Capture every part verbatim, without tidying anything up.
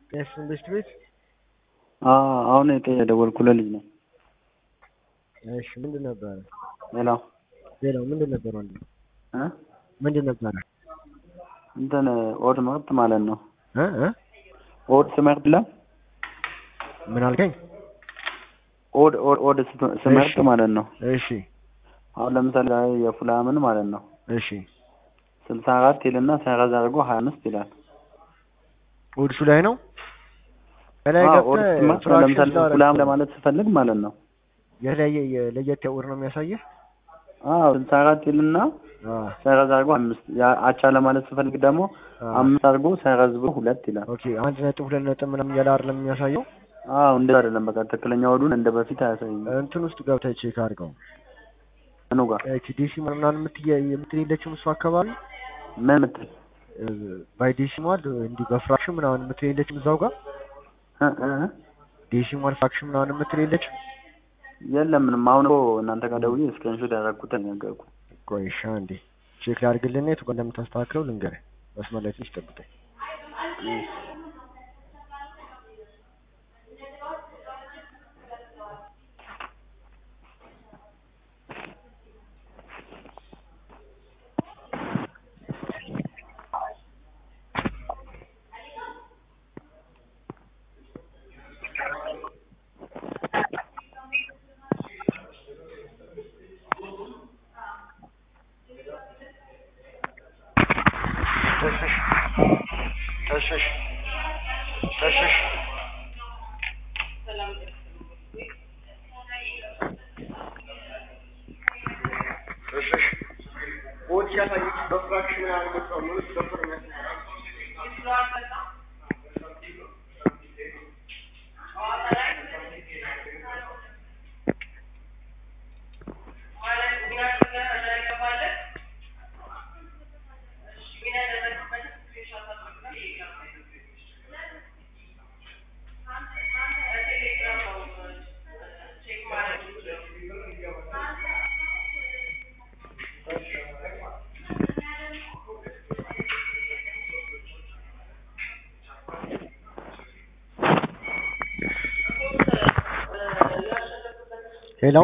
Yes, ኢንቨስትሜንት አሁን የደወልኩለት ልጅ ነው። እሺ ምንድን ነበር? ሌላው ሌላው ምንድን ነበር ወንድ? እ ምንድን ነበር? እንትን ኦድ መርጥ ማለት ነው። እ እ ኦድ ስመርጥ ለ ምን አልከኝ? ኦድ ኦድ ኦድ ስመርጥ ማለት ነው። እሺ አሁን ለምሳሌ የፉላምን ማለት ነው። እሺ ስልሳ አራት ይልና ሳይራዝ አድርጎ ሀያ አምስት ይላል። ኦድሱ ላይ ነው ላይ ገብተህ ለምሳሌ ፉላም ለማለት ስፈልግ ማለት ነው። የለየ ለየት ያወር ነው የሚያሳየው። አዎ ስልሳ አራት ይልና ሳይራዝ አድርጎ አምስት አቻ ለማለት ስፈልግ ደግሞ አምስት አድርጎ ሳይራዝ ብሎ ሁለት ይላል። ኦኬ አንድ ነጥብ ሁለት ነጥብ ምናምን ያለ አይደለም የሚያሳየው። አዎ እንደዛ አይደለም። በቃ ትክክለኛ ወዱን እንደ በፊት አያሳይም። እንትን ውስጥ ገብተህ ቼክ አድርገው። ምኑ ጋር እቺ ዴሲማል ምናምን የምትለየለችው እሱ አካባቢ ምን ምትል ባይ ዴሲማል እንዲህ በፍራክሽን ምናምን የምትለየለችው እዛው ጋር እ እ ዴሲማል ፍራክሽን ምናምን የምትለየለችው የለም። ምንም አሁን እናንተ ጋር ደውዬ ስክሪንሾት ያደረኩትን ነገርኩ። ቆይ እሺ አንዴ ቼክ ላድርግልኝ። የቱ ጋር እንደምታስተካክለው ልንገርህ። መስመር ላይ ትንሽ ጠብቀኝ። ተሽሽ ተሽሽ ተሽሽ ተሽሽ ወዲ ያሳየች በፍራክሽን ምናምን ነው ነው ዶክተር ነው ሄሎ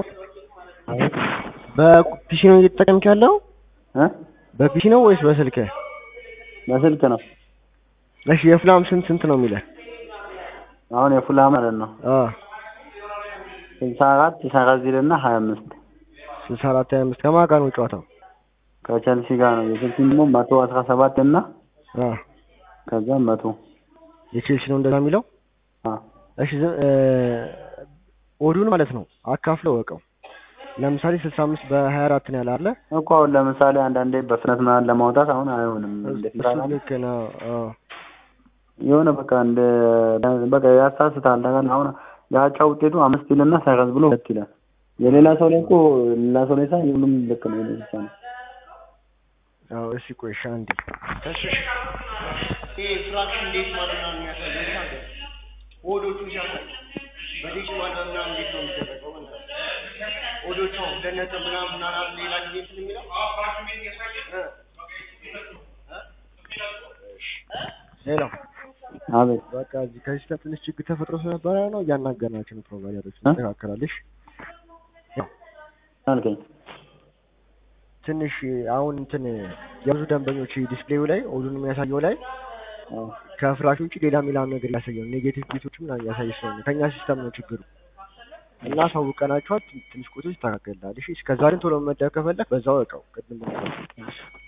በፒሲ ነው እየተጠቀምክ ያለው? እ በፒሲ ነው ወይስ በስልክ? በስልክ ነው። እሺ የፍላም ስንት ስንት ነው የሚለው? አሁን የፉላም ማለት ነው። አ ስልሳ አራት ሳይራዝ ይልና ሀያ አምስት ስልሳ አራት ሀያ አምስት ከማን ጋር ነው ጨዋታው? ከቸልሲ ጋር ነው። የቸልሲ ደግሞ መቶ አስራ ሰባት እና አ ከዛ መቶ የቸልሲ ነው እንደዛ የሚለው? አ እሺ ኦዱን ማለት ነው አካፍለው ወቀው። ለምሳሌ ስልሳ አምስት በሀያ አራት ነው ያለ አይደል? እኮ አሁን ለምሳሌ አንዳንዴ በፍጥነት ምናምን ለማውጣት አሁን አይሆንም። እሱ ልክ ነው። አዎ የሆነ በቃ እንደ በቃ ያሳስታል። ታውቃለህ አሁን ያቻ ውጤቱ አምስት ይልና ሳይራዝ ብሎ ሁለት ይላል። የሌላ ሰው ላይ እኮ ሌላ ሰው ላይ ሳይሆን ሁሉም ልክ ነው የኔ ብቻ ነው። አዎ እሺ ቆይ ሻንዲ እሺ ይሄ ፍራክሽን እንዴት ማለት ነው የሚያሳየው? ኦዶቹ ሲያሳይ በዲሽ ማለት ነው እንዴት ነው የሚደረገው? ኦዶቹ ለነተ ምናምን ምናምን ሌላ ጊዜ ስለሚለው ሄሎ አቤት በቃ እዚህ ከዚህ ትንሽ ችግር ተፈጥሮ ስለነበረ ነው እያናገርናችሁ ነው። ፕሮቫይደሮች ተስተካከላለሽ። አልከኝ ትንሽ አሁን እንትን የብዙ ደንበኞች ዲስፕሌዩ ላይ ኦዱን የሚያሳየው ላይ ከፍራሽ ውጪ ሌላ ሌላ ነገር ያሳየው ኔጌቲቭ ቢቶች ምናምን ያሳየው ስለሆነ ከኛ ሲስተም ነው ችግሩ እና ሳውቀናችኋል። ትንሽ ቆይቶ ይስተካከላል። እሺ እስከዛ ግን ቶሎ መመደብ ከፈለክ በዛው እቀው ቅድም